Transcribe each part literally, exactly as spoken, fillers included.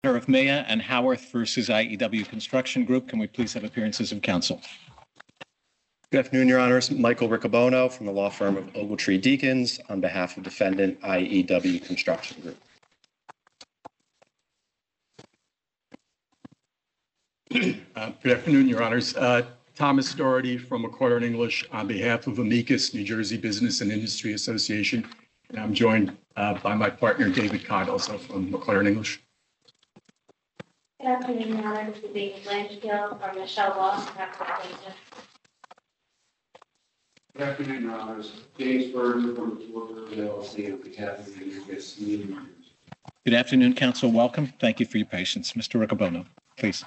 Of Maya and Howarth versus I E W Construction Group. Can we please have appearances of counsel? Good afternoon, Your Honors. Michael Riccobono from the law firm of Ogletree Deakins on behalf of defendant I E W Construction Group. Uh, good afternoon, Your Honors. Uh, Thomas Doherty from McCarter and English on behalf of Amicus, New Jersey Business and Industry Association. And I'm joined uh, by my partner, David Codd, also from McCarter and English. Good afternoon, Your Honor. This is David Blanchfield from Michelle Law on behalf of the plaintiff. Good afternoon, Your Honors. James Burton from the Florida L L C on behalf of the Amicus. Good afternoon, counsel. Welcome. Thank you for your patience. Mister Riccobono, please.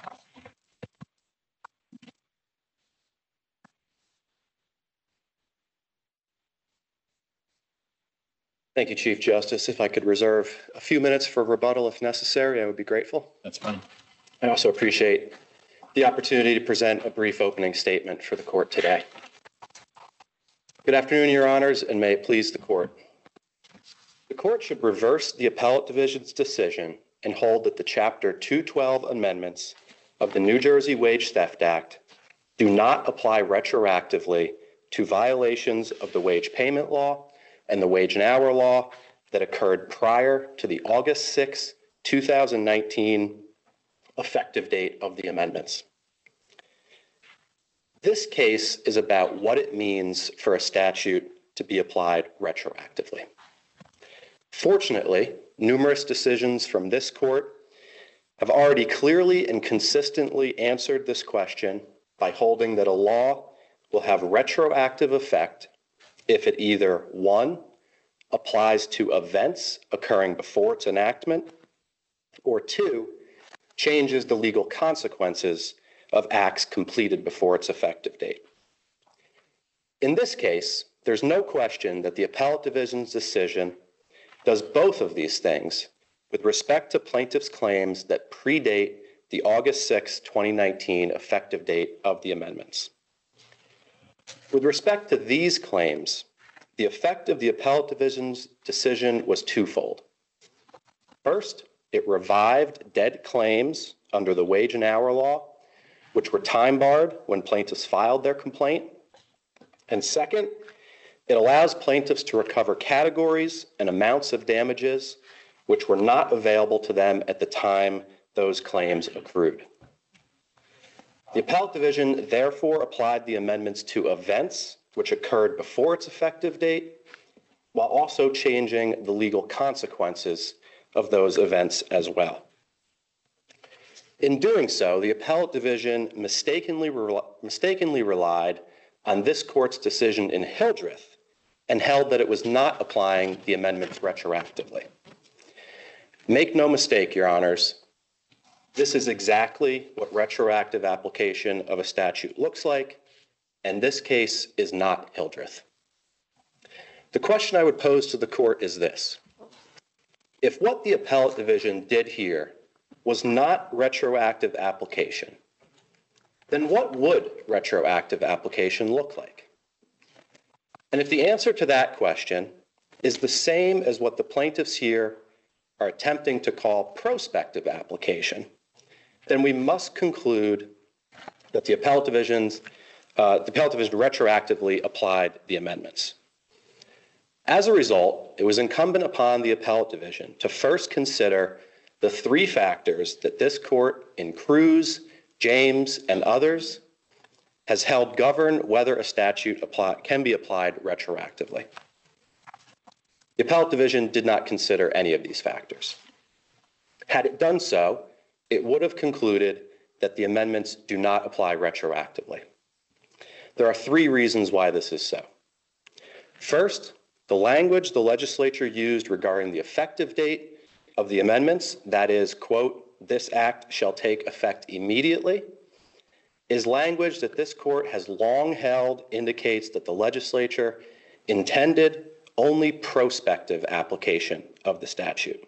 Thank you, Chief Justice. If I could reserve a few minutes for rebuttal if necessary, I would be grateful. That's fine. I also appreciate the opportunity to present a brief opening statement for the court today. Good afternoon, Your Honors, and may it please the court. The court should reverse the appellate division's decision and hold that the Chapter two twelve amendments of the New Jersey Wage Theft Act do not apply retroactively to violations of the wage payment law and the wage and hour law that occurred prior to the August sixth, two thousand nineteen effective date of the amendments. This case is about what it means for a statute to be applied retroactively. Fortunately, numerous decisions from this court have already clearly and consistently answered this question by holding that a law will have retroactive effect if it either, one, applies to events occurring before its enactment, or two, changes the legal consequences of acts completed before its effective date. In this case, there's no question that the appellate division's decision does both of these things with respect to plaintiffs' claims that predate the August sixth, twenty nineteen effective date of the amendments. With respect to these claims, the effect of the appellate division's decision was twofold. First, it revived dead claims under the wage and hour law, which were time barred when plaintiffs filed their complaint. And second, it allows plaintiffs to recover categories and amounts of damages which were not available to them at the time those claims accrued. The appellate division therefore applied the amendments to events which occurred before its effective date, while also changing the legal consequences of those events as well. In doing so, the appellate division mistakenly, re- mistakenly relied on this court's decision in Hildreth and held that it was not applying the amendments retroactively. Make no mistake, Your Honors, this is exactly what retroactive application of a statute looks like, and this case is not Hildreth. The question I would pose to the court is this. If what the appellate division did here was not retroactive application, then what would retroactive application look like? And if the answer to that question is the same as what the plaintiffs here are attempting to call prospective application, then we must conclude that the appellate division's uh, the appellate division retroactively applied the amendments. As a result, it was incumbent upon the appellate division to first consider the three factors that this court in Cruz, James, and others has held govern whether a statute apply, can be applied retroactively. The appellate division did not consider any of these factors. Had it done so, it would have concluded that the amendments do not apply retroactively. There are three reasons why this is so. First, the language the legislature used regarding the effective date of the amendments, that is, quote, this act shall take effect immediately, is language that this court has long held indicates that the legislature intended only prospective application of the statute.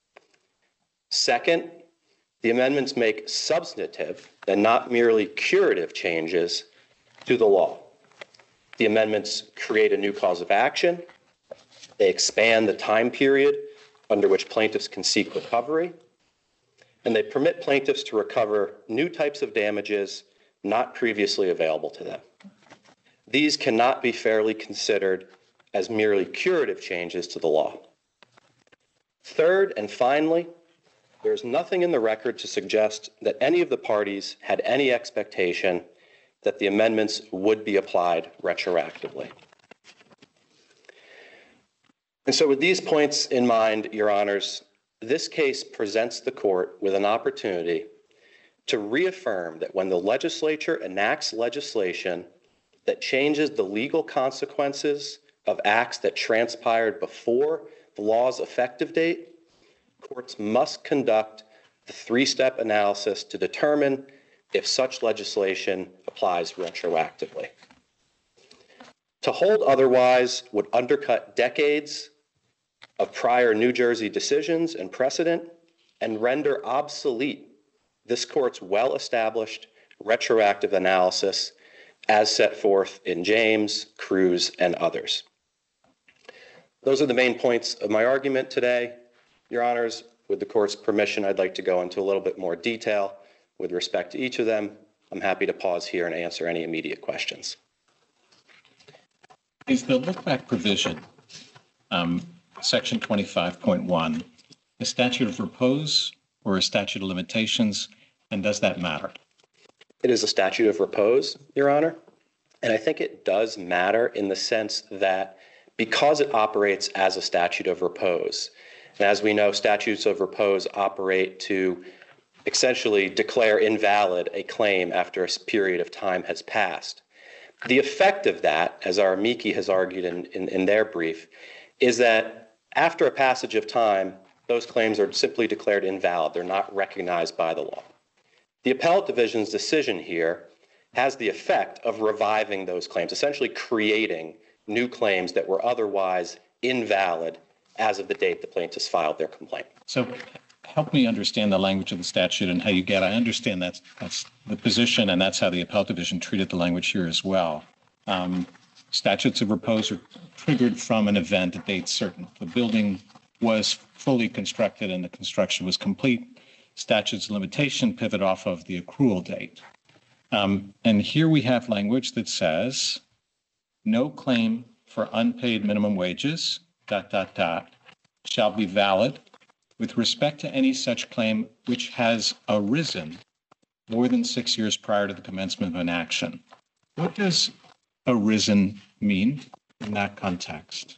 Second, the amendments make substantive and not merely curative changes to the law. The amendments create a new cause of action. They expand the time period under which plaintiffs can seek recovery. and they permit plaintiffs to recover new types of damages not previously available to them. These cannot be fairly considered as merely curative changes to the law. Third, and finally, there is nothing in the record to suggest that any of the parties had any expectation that the amendments would be applied retroactively. And so with these points in mind, Your Honors, this case presents the court with an opportunity to reaffirm that when the legislature enacts legislation that changes the legal consequences of acts that transpired before the law's effective date, courts must conduct the three-step analysis to determine if such legislation applies retroactively. To hold otherwise would undercut decades of prior New Jersey decisions and precedent and render obsolete this court's well-established retroactive analysis as set forth in James, Cruz, and others. Those are the main points of my argument today. Your Honors, with the court's permission, I'd like to go into a little bit more detail with respect to each of them. I'm happy to pause here and answer any immediate questions. Is the look-back provision, um, Section twenty-five point one, a statute of repose or a statute of limitations, and does that matter? It is a statute of repose, Your Honor, and I think it does matter in the sense that because it operates as a statute of repose, and as we know, statutes of repose operate to essentially declare invalid a claim after a period of time has passed. The effect of that, as our amici has argued in, in, in their brief, is that after a passage of time, those claims are simply declared invalid. They're not recognized by the law. The appellate division's decision here has the effect of reviving those claims, essentially creating new claims that were otherwise invalid as of the date the plaintiffs filed their complaint. So help me understand the language of the statute and how you get. I understand that's, that's the position, and that's how the appellate division treated the language here as well. Um, statutes of repose are triggered from an event, a date certain. The building was fully constructed and the construction was complete. Statutes of limitation pivot off of the accrual date. Um, and here we have language that says, no claim for unpaid minimum wages, dot, dot, dot, shall be valid with respect to any such claim which has arisen more than six years prior to the commencement of an action. What does arisen mean in that context?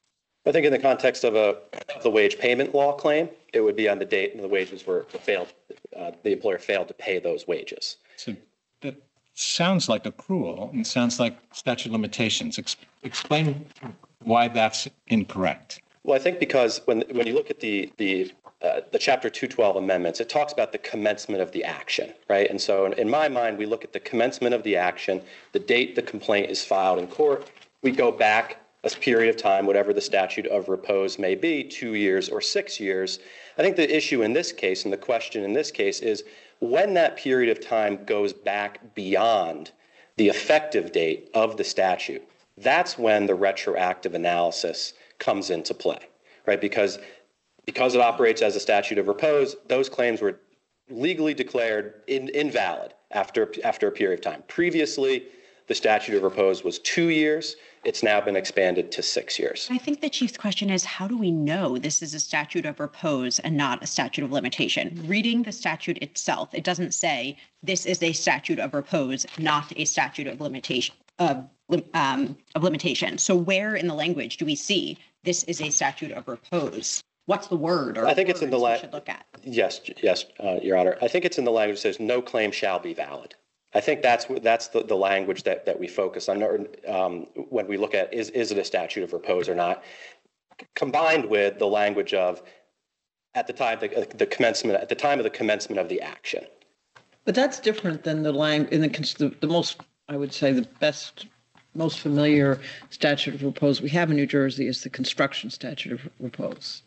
I think in the context of a of the wage payment law claim, it would be on the date the wages were failed, uh, the employer failed to pay those wages. So that sounds like accrual and sounds like statute of limitations. Ex- explain why that's incorrect. Well, I think because when when you look at the the uh, the Chapter two twelve amendments, it talks about the commencement of the action, right? And so in, in my mind, we look at the commencement of the action, the date the complaint is filed in court. We go back a period of time, whatever the statute of repose may be, two years or six years. I think the issue in this case and the question in this case is when that period of time goes back beyond the effective date of the statute, that's when the retroactive analysis comes into play, right? Because, because it operates as a statute of repose, those claims were legally declared in, invalid after, after a period of time. Previously, the statute of repose was two years. It's now been expanded to six years. I think the Chief's question is, how do we know this is a statute of repose and not a statute of limitation? Reading the statute itself, it doesn't say this is a statute of repose, not a statute of limitation. Of, um, of limitation. So where in the language do we see this is a statute of repose? What's the word? Or I think it's in the language la- we should look at? Yes, yes, uh, Your Honor. I think it's in the language that says no claim shall be valid. I think that's that's the, the language that, that we focus on um, when we look at is is it a statute of repose or not, combined with the language of at the time the, the commencement at the time of the commencement of the action. But that's different than the lang in the, the the most I would say the best most familiar statute of repose we have in New Jersey is the construction statute of repose,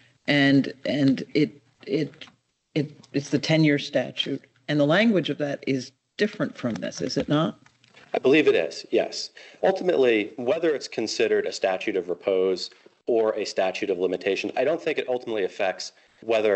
and and it it it it's the ten-year statute, and the language of that is different from this, is it not? I believe it is, yes. Ultimately, whether it's considered a statute of repose or a statute of limitation, I don't think it ultimately affects whether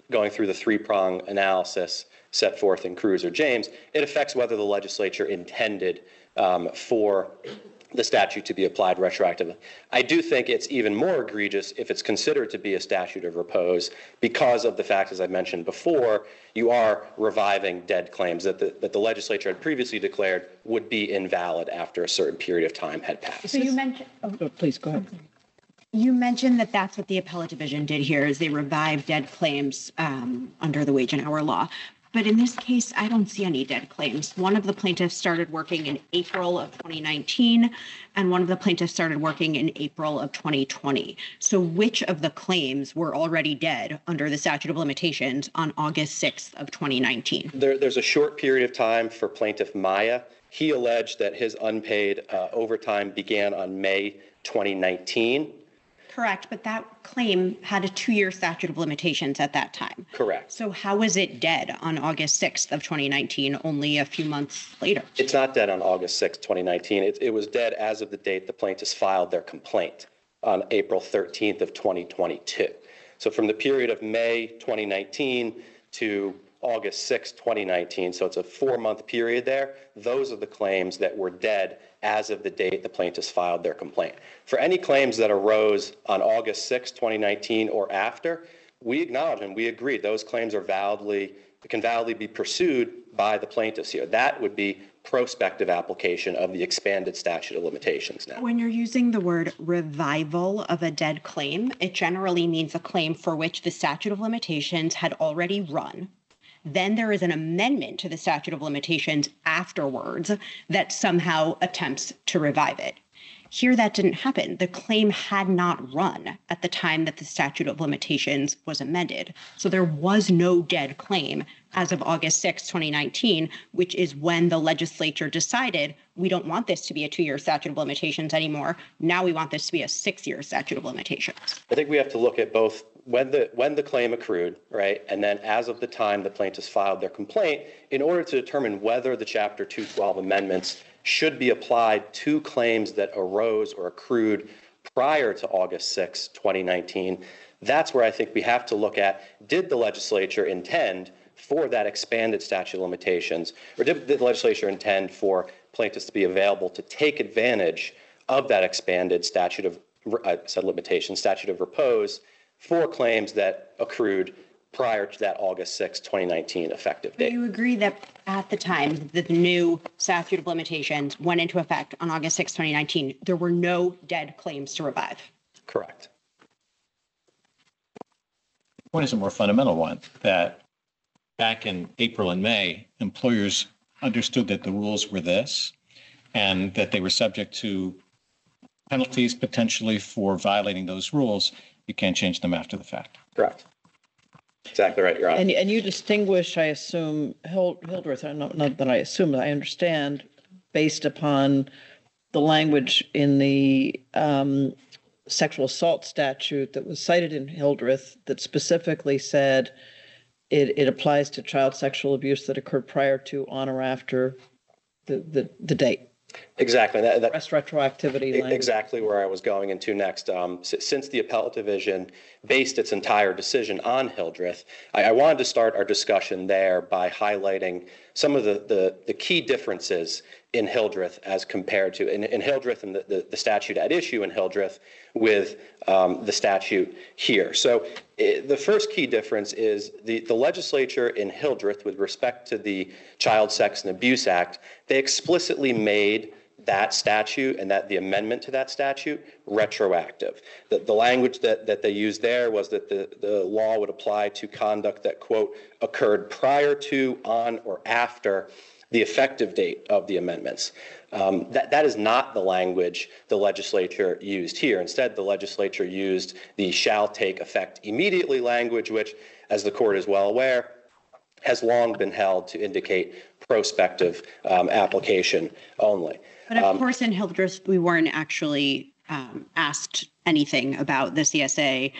going through the three-prong analysis set forth in Cruz or James, it affects whether the legislature intended um, for the statute to be applied retroactively. I do think it's even more egregious if it's considered to be a statute of repose because of the fact, as I mentioned before, you are reviving dead claims that the, that the legislature had previously declared would be invalid after a certain period of time had passed. So you mentioned, oh, Oh, please go ahead. you mentioned that that's what the appellate division did here is they revived dead claims um, under the wage and hour law. But in this case, I don't see any dead claims. One of the plaintiffs started working in April of twenty nineteen, and one of the plaintiffs started working in April of twenty twenty. So which of the claims were already dead under the statute of limitations on August sixth of twenty nineteen? There, there's a short period of time for plaintiff Maya. He alleged that his unpaid uh, overtime began on May twenty nineteen. Correct, but that claim had a two-year statute of limitations at that time. Correct. So how is it dead on August sixth of twenty nineteen, only a few months later? It's not dead on August sixth, twenty nineteen. It, it was dead as of the date the plaintiffs filed their complaint on April thirteenth of twenty twenty-two. So from the period of May twenty nineteen to August sixth, twenty nineteen, so it's a four-month period there, those are the claims that were dead as of the date the plaintiffs filed their complaint. For any claims that arose on August sixth, twenty nineteen or after, we acknowledge and we agree those claims are validly, can validly be pursued by the plaintiffs here. That would be prospective application of the expanded statute of limitations now. When you're using the word revival of a dead claim, it generally means a claim for which the statute of limitations had already run. Then there is an amendment to the statute of limitations afterwards that somehow attempts to revive it. Here, that didn't happen. The claim had not run at the time that the statute of limitations was amended. So there was no dead claim as of August sixth, twenty nineteen, which is when the legislature decided we don't want this to be a two-year statute of limitations anymore. Now we want this to be a six-year statute of limitations. I think we have to look at both when the when the claim accrued, right, and then as of the time the plaintiffs filed their complaint, in order to determine whether the Chapter two twelve amendments should be applied to claims that arose or accrued prior to August sixth, twenty nineteen. That's where I think we have to look at, did the legislature intend for that expanded statute of limitations, or did the legislature intend for plaintiffs to be available to take advantage of that expanded statute of uh, said limitation, statute of repose, for claims that accrued prior to that August sixth, twenty nineteen effective Do date. you agree that at the time that the new statute of limitations went into effect on August sixth, twenty nineteen, there were no dead claims to revive? Correct. The point is a more fundamental one, that back in April and May, employers understood that the rules were this and that they were subject to penalties potentially for violating those rules. You can't change them after the fact. Correct. Exactly right, Your Honor. And, and you distinguish, I assume, Hild- Hildreth, I not, not that I assume, I understand, based upon the language in the um, sexual assault statute that was cited in Hildreth that specifically said it, it applies to child sexual abuse that occurred prior to, on, or after the, the, the date. Exactly. That, that, Rest retroactivity language. exactly where I was going into next. Um, s- since the appellate division based its entire decision on Hildreth, I, I wanted to start our discussion there by highlighting some of the, the, the key differences in Hildreth as compared to in, in Hildreth and the, the, the statute at issue in Hildreth with um, the statute here. So eh, the first key difference is the, the legislature in Hildreth, with respect to the Child Sex and Abuse Act, they explicitly made that statute and that the amendment to that statute retroactive. The, the language that, that they used there was that the, the law would apply to conduct that, quote, occurred prior to, on, or after the effective date of the amendments. Um, that, that is not the language the legislature used here. Instead, the legislature used the shall take effect immediately language, which, as the court is well aware, has long been held to indicate prospective um, application only. But of Um, course, in Hildreth, we weren't actually um, asked anything about the C S A,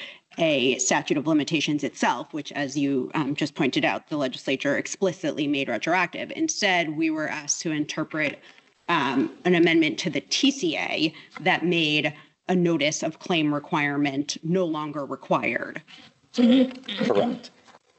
a statute of limitations itself, which, as you um, just pointed out, the legislature explicitly made retroactive. Instead, we were asked to interpret um, an amendment to the T C A that made a notice of claim requirement no longer required. Correct.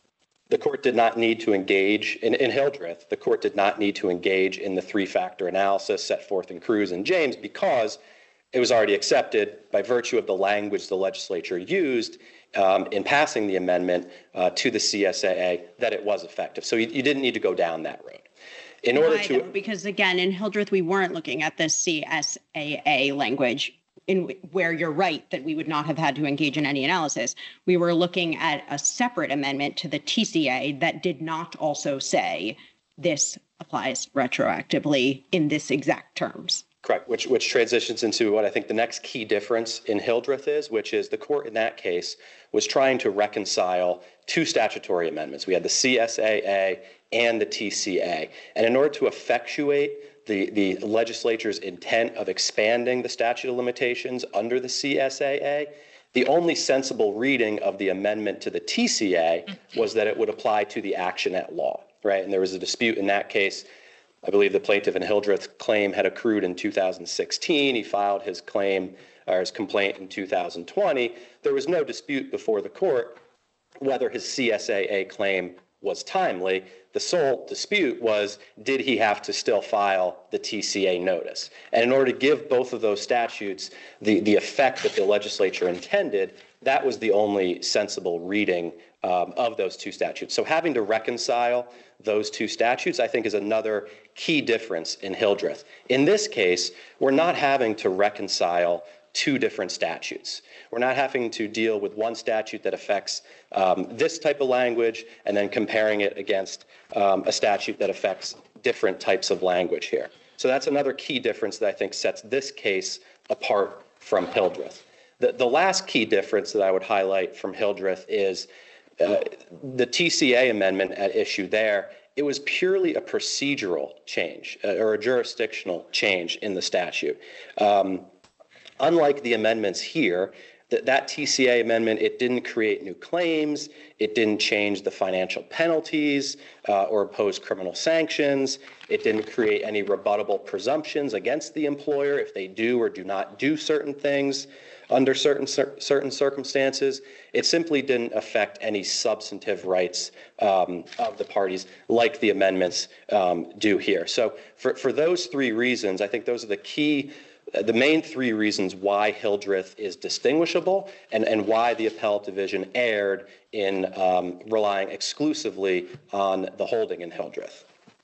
the court did not need to engage in, in Hildreth. The court did not need to engage in the three-factor analysis set forth in Cruz and James because it was already accepted by virtue of the language the legislature used um, in passing the amendment uh, to the C S A A that it was effective. So you, you didn't need to go down that road. In order Why, to, though? Because again, in Hildreth, we weren't looking at the C S A A language in where you're right that we would not have had to engage in any analysis. We were looking at a separate amendment to the T C A that did not also say this applies retroactively in this exact terms. Correct, which which transitions into what I think the next key difference in Hildreth is, which is the court in that case was trying to reconcile two statutory amendments. We had the C S A A and the T C A. And in order to effectuate the, the legislature's intent of expanding the statute of limitations under the C S A A, the only sensible reading of the amendment to the T C A was that it would apply to the action at law, right? And there was a dispute in that case. I believe the plaintiff in Hildreth's claim had accrued in two thousand sixteen. He filed his claim or his complaint in two thousand twenty. There was no dispute before the court whether his C S A A claim was timely. The sole dispute was, did he have to still file the T C A notice? And in order to give both of those statutes the, the effect that the legislature intended, that was the only sensible reading um, of those two statutes. So having to reconcile those two statutes, I think, is another key difference in Hildreth. In this case, we're not having to reconcile two different statutes. We're not having to deal with one statute that affects um, this type of language and then comparing it against um, a statute that affects different types of language here. So that's another key difference that I think sets this case apart from Hildreth. The, the last key difference that I would highlight from Hildreth is uh, the T C A amendment at issue there. It was purely a procedural change uh, or a jurisdictional change in the statute. Um, Unlike the amendments here, that, that T C A amendment, it didn't create new claims, it didn't change the financial penalties uh, or impose criminal sanctions, it didn't create any rebuttable presumptions against the employer if they do or do not do certain things under certain cer- certain circumstances. It simply didn't affect any substantive rights um, of the parties like the amendments um, do here. So for, for those three reasons, I think those are the key The main three reasons why Hildreth is distinguishable and, and why the appellate division erred in um, relying exclusively on the holding in Hildreth.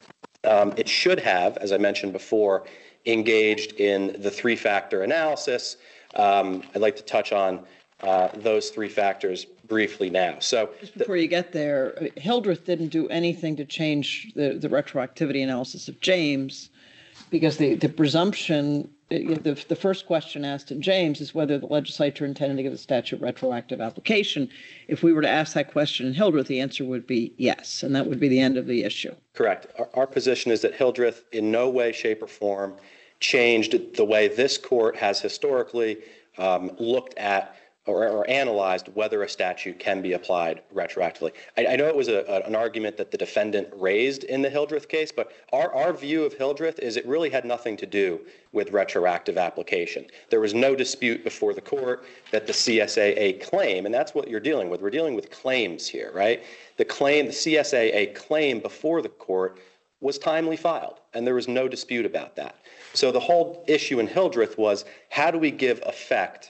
Um, it should have, as I mentioned before, engaged in the three-factor analysis. Um, I'd like to touch on uh, those three factors briefly now. So, just before you get there, Hildreth didn't do anything to change the, the retroactivity analysis of James, because the, the presumption, the, the first question asked in James is whether the legislature intended to give the statute retroactive application. If we were to ask that question in Hildreth, the answer would be yes, and that would be the end of the issue. Correct. Our, our position is that Hildreth in no way, shape, or form changed the way this court has historically um, looked at Or, or analyzed whether a statute can be applied retroactively. I, I know it was a, a, an argument that the defendant raised in the Hildreth case, but our, our view of Hildreth is it really had nothing to do with retroactive application. There was no dispute before the court that the C S A A claim, and that's what you're dealing with. We're dealing with claims here, right? The claim, the C S A A claim before the court was timely filed, and there was no dispute about that. So the whole issue in Hildreth was, how do we give effect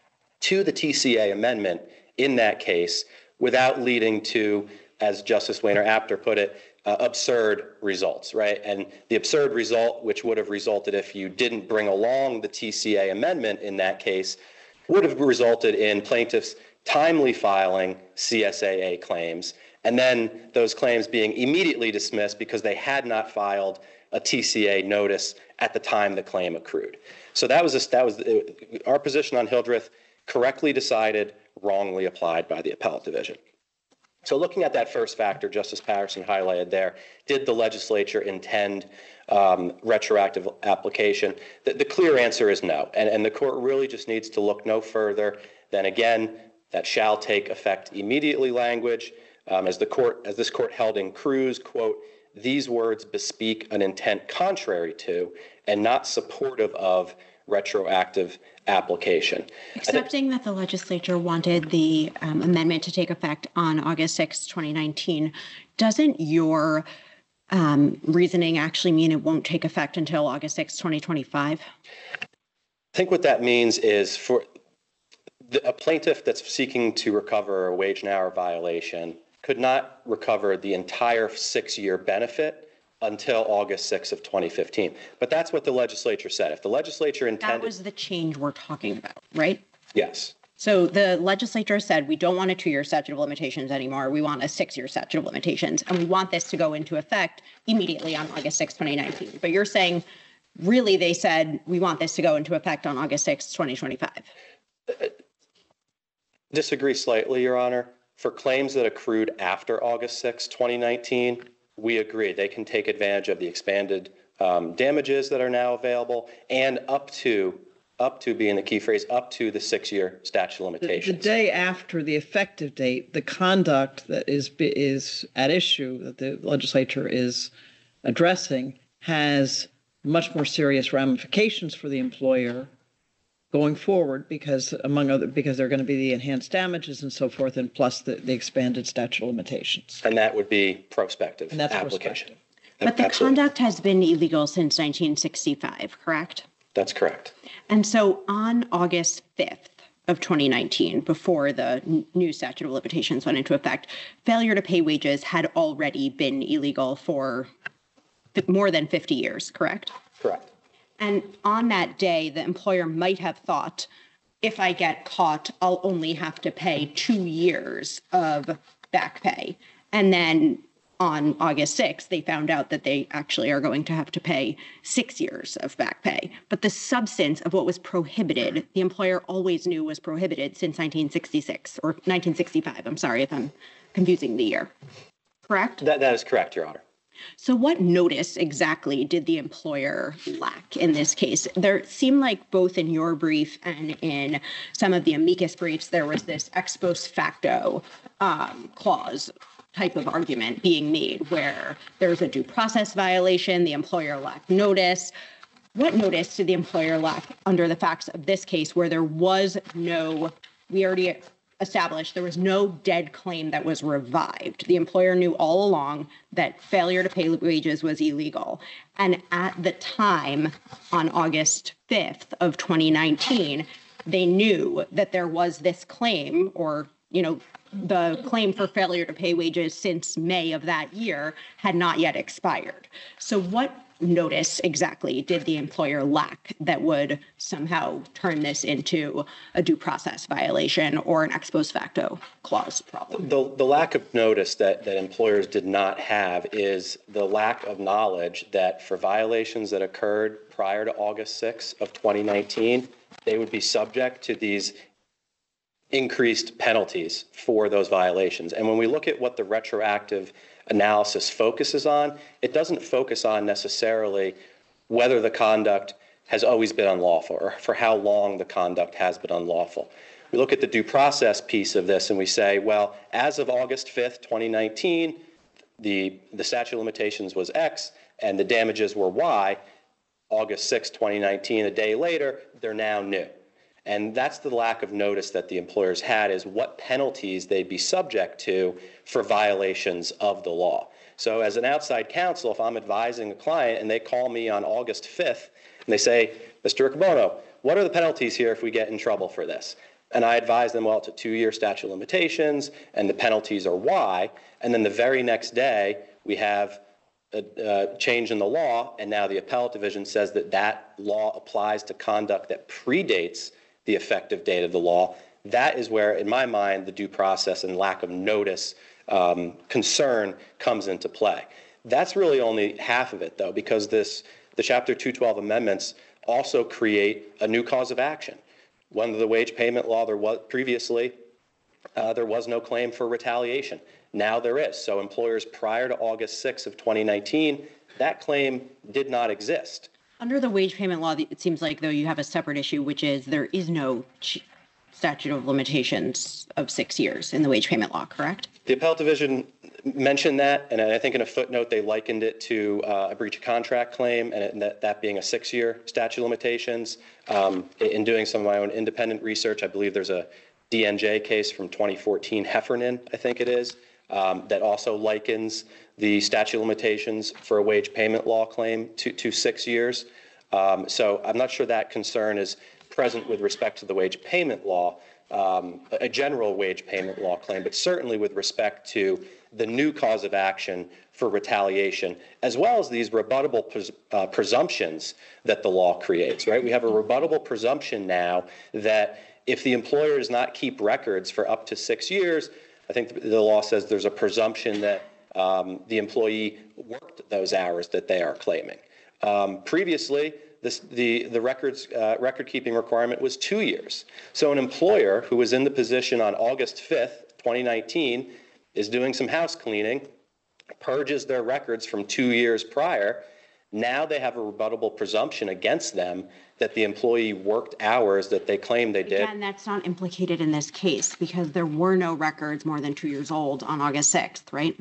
to the T C A amendment in that case without leading to, as Justice Wayner Apter put it, uh, absurd results, right? And the absurd result, which would have resulted if you didn't bring along the T C A amendment in that case, would have resulted in plaintiffs timely filing C S A A claims, and then those claims being immediately dismissed because they had not filed a T C A notice at the time the claim accrued. So that was a, that was our position on Hildreth. Correctly decided, wrongly applied by the appellate division. So looking at that first factor Justice Patterson highlighted there, did the legislature intend um, retroactive application? The, the clear answer is no, and, and the court really just needs to look no further than, again, that shall take effect immediately language. Um, as the court, as this court held in Cruz, quote, these words bespeak an intent contrary to and not supportive of retroactive application. Accepting that the legislature wanted the um, amendment to take effect on August sixth, twenty nineteen, doesn't your um, reasoning actually mean it won't take effect until August sixth, twenty twenty-five? I think what that means is for the, a plaintiff that's seeking to recover a wage and hour violation could not recover the entire six-year benefit until August sixth of twenty fifteen. But that's what the legislature said. If the legislature intended... That was the change we're talking about, right? Yes. So the legislature said, we don't want a two-year statute of limitations anymore. We want a six-year statute of limitations. And we want this to go into effect immediately on August sixth, twenty nineteen. But you're saying, really, they said, we want this to go into effect on August sixth, twenty twenty-five. Uh, disagree slightly, Your Honor. For claims that accrued after August sixth, twenty nineteen, we agree. They can take advantage of the expanded um, damages that are now available and up to, up to being the key phrase, up to the six-year statute of The, limitations. the day after the effective date, the conduct that is is at issue that the legislature is addressing has much more serious ramifications for the employer going forward, because among other because there are going to be the enhanced damages and so forth, and plus the, the expanded statute of limitations. And that would be prospective And that's application. prospective. But the Absolutely. conduct has been illegal since nineteen sixty-five, correct? That's correct. And so on August fifth of twenty nineteen, before the n- new statute of limitations went into effect, failure to pay wages had already been illegal for f- more than fifty years, correct? Correct. And on that day, the employer might have thought, if I get caught, I'll only have to pay two years of back pay. And then on August sixth, they found out that they actually are going to have to pay six years of back pay. But the substance of what was prohibited, the employer always knew was prohibited since nineteen sixty-six or nineteen sixty-five. I'm sorry if I'm confusing the year. Correct? That, that is correct, Your Honor. So what notice exactly did the employer lack in this case? There seemed like both in your brief and in some of the amicus briefs, there was this ex post facto um, clause type of argument being made where there's a due process violation, the employer lacked notice. What notice did the employer lack under the facts of this case where there was no, we already established there was no dead claim that was revived? The employer knew all along that failure to pay wages was illegal. And at the time, on August fifth of twenty nineteen, they knew that there was this claim, or, you know, the claim for failure to pay wages since May of that year had not yet expired. So what notice exactly did the employer lack that would somehow turn this into a due process violation or an ex post facto clause problem? The, the lack of notice that, that employers did not have is the lack of knowledge that for violations that occurred prior to August sixth of twenty nineteen, they would be subject to these increased penalties for those violations. And when we look at what the retroactive analysis focuses on, it doesn't focus on necessarily whether the conduct has always been unlawful or for how long the conduct has been unlawful. We look at the due process piece of this and we say, well, as of August fifth, twenty nineteen, the, the statute of limitations was X and the damages were Y. August sixth, twenty nineteen, a day later, they're now new. And that's the lack of notice that the employers had, is what penalties they'd be subject to for violations of the law. So as an outside counsel, if I'm advising a client and they call me on August fifth and they say, Mister Riccobono, what are the penalties here if we get in trouble for this? And I advise them, well, it's a two-year statute of limitations and the penalties are Y. And then the very next day, we have a, a change in the law, and now the appellate division says that that law applies to conduct that predates the effective date of the law. That is where, in my mind, the due process and lack of notice um, concern comes into play. That's really only half of it, though, because this the Chapter two twelve amendments also create a new cause of action. Under the wage payment law, there was previously uh, there was no claim for retaliation. Now there is. So employers prior to August sixth of twenty nineteen, that claim did not exist. Under the wage payment law, it seems like, though, you have a separate issue, which is there is no ch- statute of limitations of six years in the wage payment law, correct? The appellate division mentioned that, and I think in a footnote, they likened it to uh, a breach of contract claim, and it- that, that being a six-year statute of limitations. Um, in, in doing some of my own independent research, I believe there's a D N J case from twenty fourteen, Heffernan, I think it is, um, that also likens the statute of limitations for a wage payment law claim to, to six years. Um, so I'm not sure that concern is present with respect to the wage payment law, um, a general wage payment law claim, but certainly with respect to the new cause of action for retaliation, as well as these rebuttable pres- uh, presumptions that the law creates, right? We have a rebuttable presumption now that if the employer does not keep records for up to six years, I think the law says there's a presumption that um, the employee worked those hours that they are claiming. Um, previously, this, the, the records, uh, record-keeping requirement was two years. So an employer who was in the position on August fifth, twenty nineteen, is doing some house cleaning, purges their records from two years prior. Now they have a rebuttable presumption against them that the employee worked hours that they claim they did. Again, that's not implicated in this case because there were no records more than two years old on August sixth, right?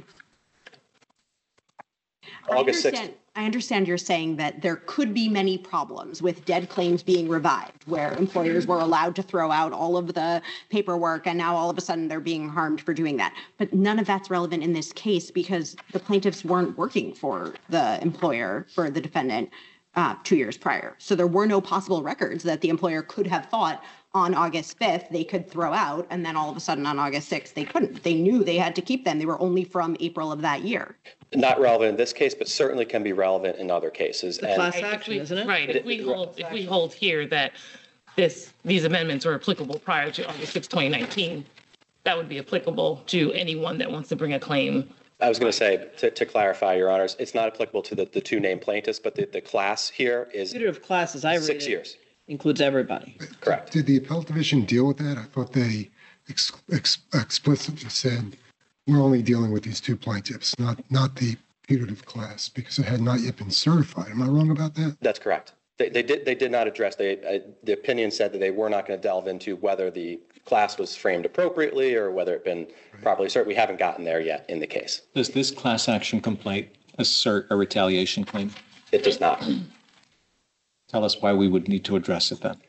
August I sixth. understand, I understand you're saying that there could be many problems with dead claims being revived, where employers were allowed to throw out all of the paperwork and now all of a sudden they're being harmed for doing that. But none of that's relevant in this case because the plaintiffs weren't working for the employer, for the defendant, uh, two years prior. So there were no possible records that the employer could have thought on August fifth they could throw out, and then all of a sudden on August sixth they couldn't. They knew they had to keep them. They were only from April of that year. Not relevant in this case, but certainly can be relevant in other cases. The And class Right, if action, we- isn't it? Right, if we hold, if we hold here that this, these amendments are applicable prior to August sixth, twenty nineteen, that would be applicable to anyone that wants to bring a claim. I was going to say, to, to clarify, Your Honors, it's not applicable to the, the two named plaintiffs, but the, the class here is Putative classes, I read six it, years. includes everybody. Correct. Did the appellate division deal with that? I thought they ex- ex- explicitly said, we're only dealing with these two plaintiffs, not, not the putative class, because it had not yet been certified. Am I wrong about that? That's correct. They, they did they did not address, they, uh, the opinion said that they were not going to delve into whether the class was framed appropriately or whether it been properly served. We haven't gotten there yet in the case. Does this class action complaint assert a retaliation claim? It does not. Tell us why we would need to address it then.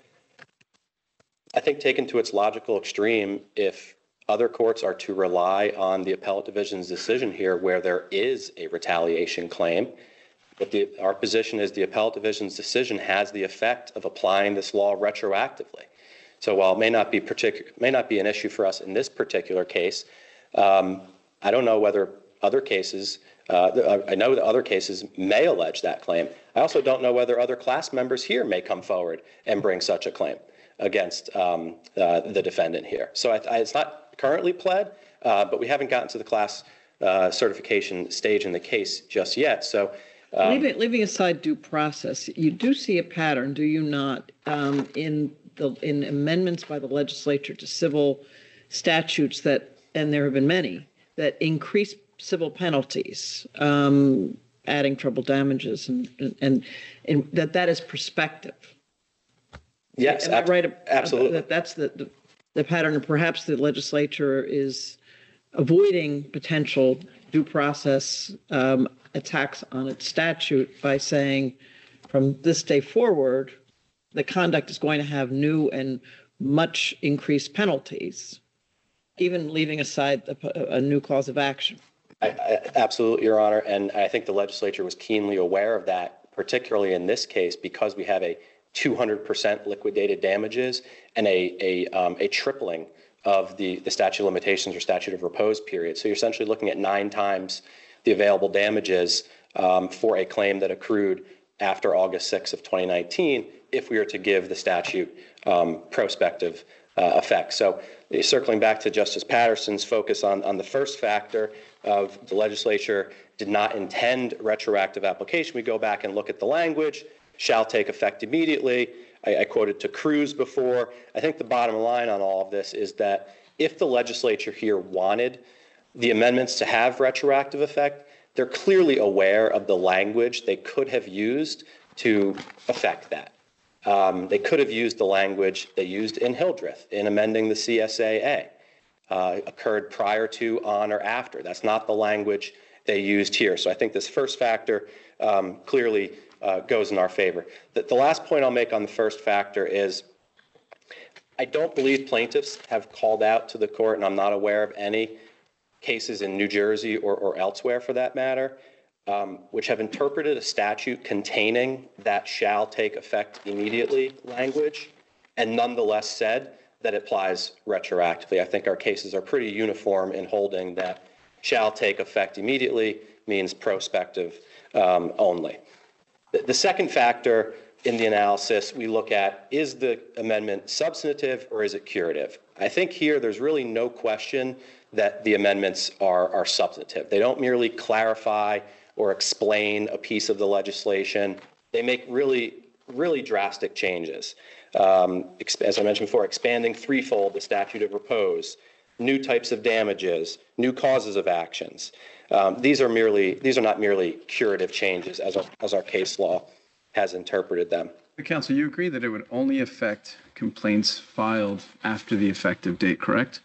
I think taken to its logical extreme, if other courts are to rely on the appellate division's decision here where there is a retaliation claim, but the, our position is the appellate division's decision has the effect of applying this law retroactively. So while it may not be particular, may not be an issue for us in this particular case, um, I don't know whether other cases, uh, I know that other cases may allege that claim. I also don't know whether other class members here may come forward and bring such a claim against um, uh, the defendant here. So I, I, it's not currently pled, uh, but we haven't gotten to the class uh, certification stage in the case just yet. So. Um, Leaving, leaving aside due process, you do see a pattern, do you not, um, in the in amendments by the legislature to civil statutes that, and there have been many, that increase civil penalties, um, adding treble damages, and and and that that is prospective. Yes, Am I right? absolutely. That that's the, the the pattern, and perhaps the legislature is avoiding potential due process um, attacks on its statute by saying, from this day forward, the conduct is going to have new and much increased penalties, even leaving aside a, a new cause of action. I, I, absolutely, Your Honor. And I think the legislature was keenly aware of that, particularly in this case, because we have a two hundred percent liquidated damages and a, a, um, a tripling of the, the statute of limitations or statute of repose period. So you're essentially looking at nine times the available damages um, for a claim that accrued after August sixth of twenty nineteen, if we were to give the statute um, prospective uh, effect. So uh, circling back to Justice Patterson's focus on, on the first factor of the legislature did not intend retroactive application, we go back and look at the language, shall take effect immediately. I, I quoted to Cruz before. I think the bottom line on all of this is that if the legislature here wanted the amendments to have retroactive effect, they're clearly aware of the language they could have used to affect that. Um, they could have used the language they used in Hildreth in amending the C S A A. uh, occurred prior to, on, or after. That's not the language they used here. So I think this first factor um, clearly uh, goes in our favor. The, the last point I'll make on the first factor is I don't believe plaintiffs have called out to the court, and I'm not aware of any cases in New Jersey or, or elsewhere for that matter, um, which have interpreted a statute containing that shall take effect immediately language and nonetheless said that it applies retroactively. I think our cases are pretty uniform in holding that shall take effect immediately means prospective um, only. The, the second factor in the analysis we look at, is the amendment substantive or is it curative? I think here there's really no question that the amendments are, are substantive. They don't merely clarify or explain a piece of the legislation. They make really, really drastic changes. Um, as I mentioned before, expanding threefold the statute of repose, new types of damages, new causes of actions. Um, these are merely, these are not merely curative changes as our, as our case law has interpreted them. Counsel, you agree that it would only affect complaints filed after the effective date, correct?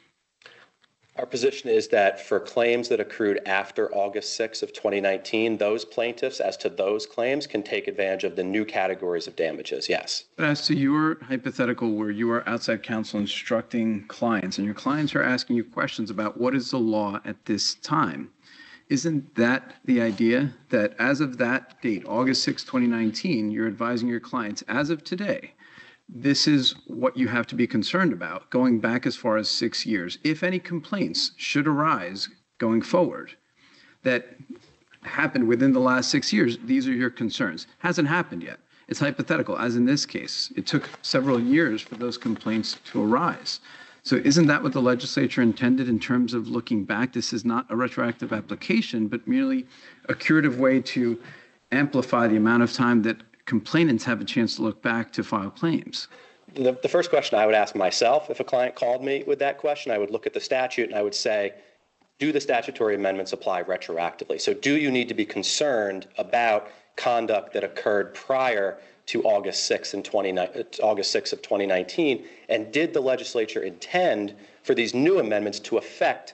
Our position is that for claims that accrued after August sixth of twenty nineteen, those plaintiffs, as to those claims, can take advantage of the new categories of damages, yes. But as to your hypothetical where you are outside counsel instructing clients and your clients are asking you questions about what is the law at this time, isn't that the idea that as of that date, August sixth, twenty nineteen, you're advising your clients as of today, this is what you have to be concerned about going back as far as six years. If any complaints should arise going forward that happened within the last six years, these are your concerns. Hasn't happened yet. It's hypothetical, as in this case. It took several years for those complaints to arise. So isn't that what the legislature intended in terms of looking back? This is not a retroactive application, but merely a curative way to amplify the amount of time that complainants have a chance to look back to file claims. The, the first question I would ask myself if a client called me with that question, I would look at the statute and I would say, do the statutory amendments apply retroactively? So do you need to be concerned about conduct that occurred prior to August sixth and August sixth of twenty nineteen, and did the legislature intend for these new amendments to affect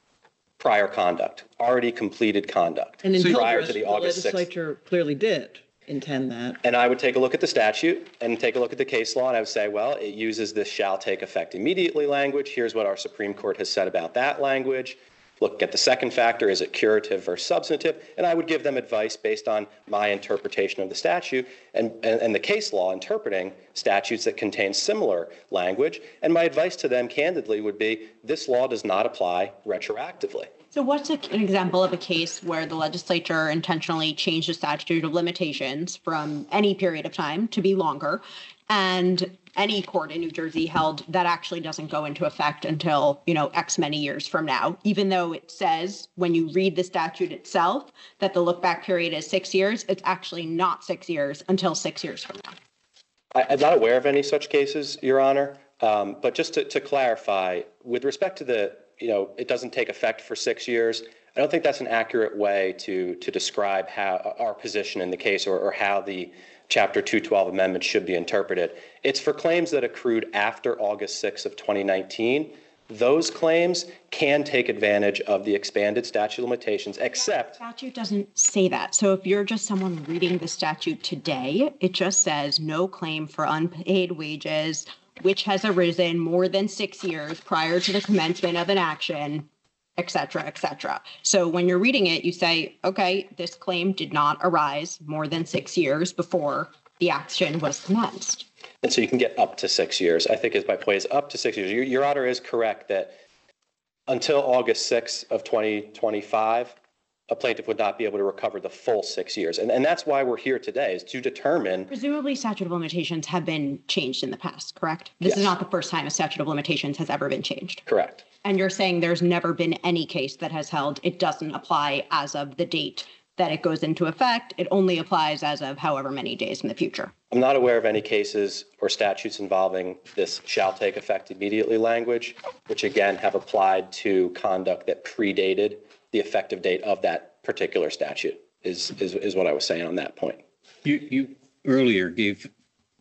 prior conduct, already completed conduct, And in prior Hildreth, to the the August sixth? legislature clearly did intend that. And I would take a look at the statute and take a look at the case law, and I would say, well, it uses this shall take effect immediately language. Here's what our Supreme Court has said about that language. Look at the second factor, is it curative or substantive? And I would give them advice based on my interpretation of the statute and, and, and the case law interpreting statutes that contain similar language. And my advice to them candidly would be, this law does not apply retroactively. So what's a, an example of a case where the legislature intentionally changed the statute of limitations from any period of time to be longer, and any court in New Jersey held that actually doesn't go into effect until, you know, X many years from now, even though it says when you read the statute itself that the look back period is six years, it's actually not six years until six years from now. I, I'm not aware of any such cases, Your Honor. Um, but just to, to clarify, with respect to the, you know, it doesn't take effect for six years, I don't think that's an accurate way to, to describe how our position in the case or, or how the Chapter two twelve amendment should be interpreted. It's for claims that accrued after August sixth of twenty nineteen. Those claims can take advantage of the expanded statute of limitations, except... The statute doesn't say that. So if you're just someone reading the statute today, it just says no claim for unpaid wages, which has arisen more than six years prior to the commencement of an action, et cetera, et cetera. So when you're reading it, you say, okay, this claim did not arise more than six years before the action was commenced. And so you can get up to six years. I think is my point is up to six years. Your, your Honor is correct that until August sixth of twenty twenty-five, a plaintiff would not be able to recover the full six years. And, and that's why we're here today, is to determine... Presumably statute of limitations have been changed in the past, correct? This Yes. is not the first time a statute of limitations has ever been changed. Correct. And you're saying there's never been any case that has held it doesn't apply as of the date that it goes into effect. It only applies as of however many days in the future. I'm not aware of any cases or statutes involving this shall take effect immediately language, which again have applied to conduct that predated the effective date of that particular statute, is, is, is what I was saying on that point. You, you earlier gave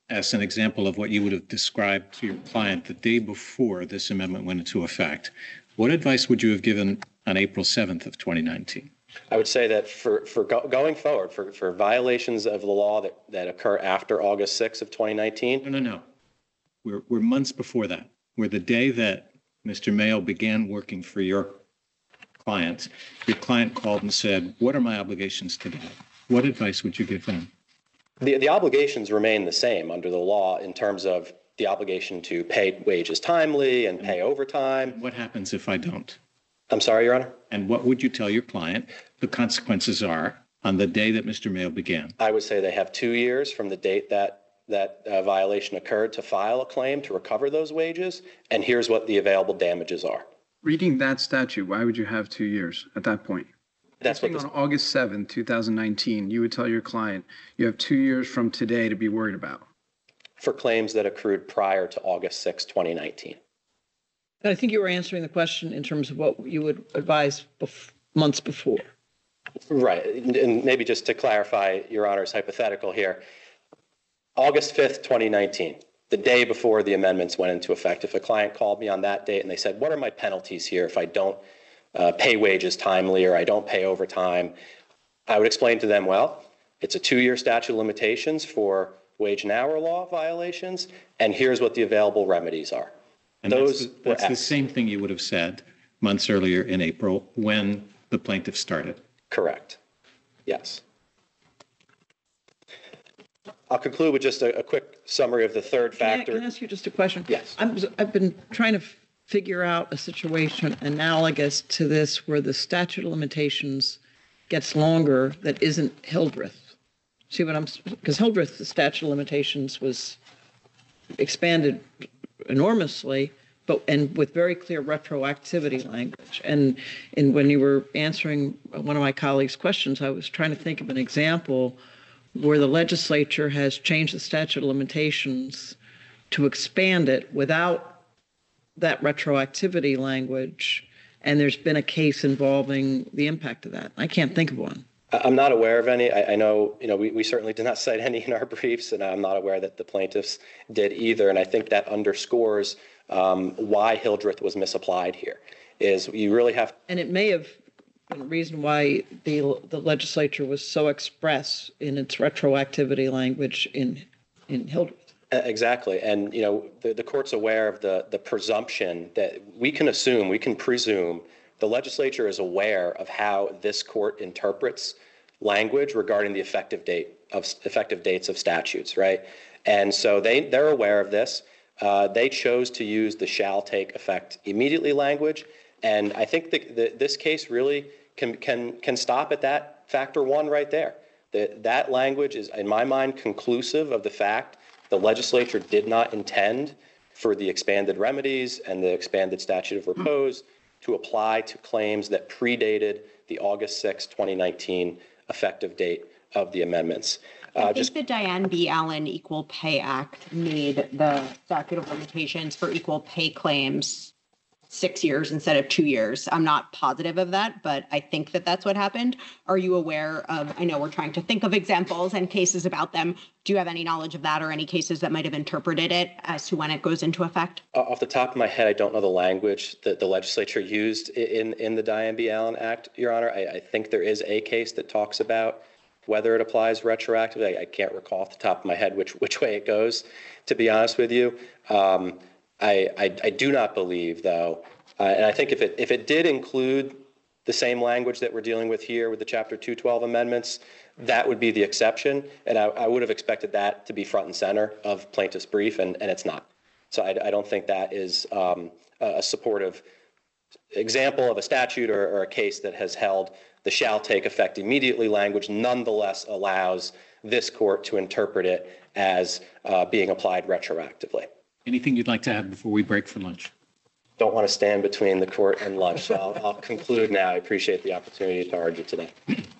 as an example of what you would have described to your client the day before this amendment went into effect, what advice would you have given on April seventh of twenty nineteen? I would say that for, for go, going forward, for, for violations of the law that, that occur after August sixth of twenty nineteen. No, no, no. We're, we're months before that. We're the day that Mister Mayo began working for your client. Your client called and said, what are my obligations today? What advice would you give them? The, the obligations remain the same under the law in terms of the obligation to pay wages timely and pay overtime. What happens if I don't? I'm sorry, Your Honor? And what would you tell your client the consequences are on the day that Mister Mayo began? I would say they have two years from the date that that uh, violation occurred to file a claim to recover those wages, and here's what the available damages are. Reading that statute, why would you have two years at that point? That's what this, on August seventh, two thousand nineteen, you would tell your client you have two years from today to be worried about. For claims that accrued prior to August sixth, twenty nineteen. I think you were answering the question in terms of what you would advise bef- months before. Right. And maybe just to clarify Your Honor's hypothetical here, August fifth, twenty nineteen, the day before the amendments went into effect, if a client called me on that date and they said, what are my penalties here if I don't uh, pay wages timely or I don't pay overtime, I would explain to them, well, it's a two-year statute of limitations for wage and hour law violations, and here's what the available remedies are. And Those that's, the, that's the same thing you would have said months earlier in April when the plaintiff started. Correct. Yes. I'll conclude with just a, a quick summary of the third factor. Can I, can I ask you just a question? Yes. I'm, I've been trying to f- figure out a situation analogous to this where the statute of limitations gets longer that isn't Hildreth. See what I'm, because Hildreth, the statute of limitations was expanded enormously, but and with very clear retroactivity language. And and when you were answering one of my colleagues' questions, I was trying to think of an example where the legislature has changed the statute of limitations to expand it without that retroactivity language, and there's been a case involving the impact of that. I can't think of one. I'm not aware of any. I, I know, you know, we, we certainly did not cite any in our briefs, and I'm not aware that the plaintiffs did either. And I think that underscores um, why Hildreth was misapplied here. Is you really have. And it may have been a reason why the the legislature was so express in its retroactivity language in in Hildreth. Exactly, and you know, the, the court's aware of the the presumption that we can assume, we can presume. The legislature is aware of how this court interprets language regarding the effective date of effective dates of statutes, right? And so they they're aware of this. Uh, they chose to use the shall take effect immediately language, and I think that the, this case really can can can stop at that factor one right there. That that language is, in my mind, conclusive of the fact the legislature did not intend for the expanded remedies and the expanded statute of repose to apply to claims that predated the August sixth, twenty nineteen effective date of the amendments. Uh, I think just, the Diane B. Allen Equal Pay Act made the statute of limitations for equal pay claims six years instead of two years. I'm not positive of that, but I think that that's what happened. Are you aware of, I know we're trying to think of examples and cases about them. Do you have any knowledge of that or any cases that might have interpreted it as to when it goes into effect? Off the top of my head, I don't know the language that the legislature used in, in the Diane B. Allen Act, Your Honor. I, I think there is a case that talks about whether it applies retroactively. I, I can't recall off the top of my head which, which way it goes, to be honest with you. Um, I, I, I do not believe, though, uh, and I think if it if it did include the same language that we're dealing with here with the Chapter two twelve amendments, that would be the exception, and I, I would have expected that to be front and center of plaintiff's brief, and, and it's not. So I, I don't think that is um, a supportive example of a statute or, or a case that has held the shall take effect immediately language nonetheless allows this court to interpret it as uh, being applied retroactively. Anything you'd like to add before we break for lunch? Don't want to stand between the court and lunch, so I'll, I'll conclude now. I appreciate the opportunity to argue today.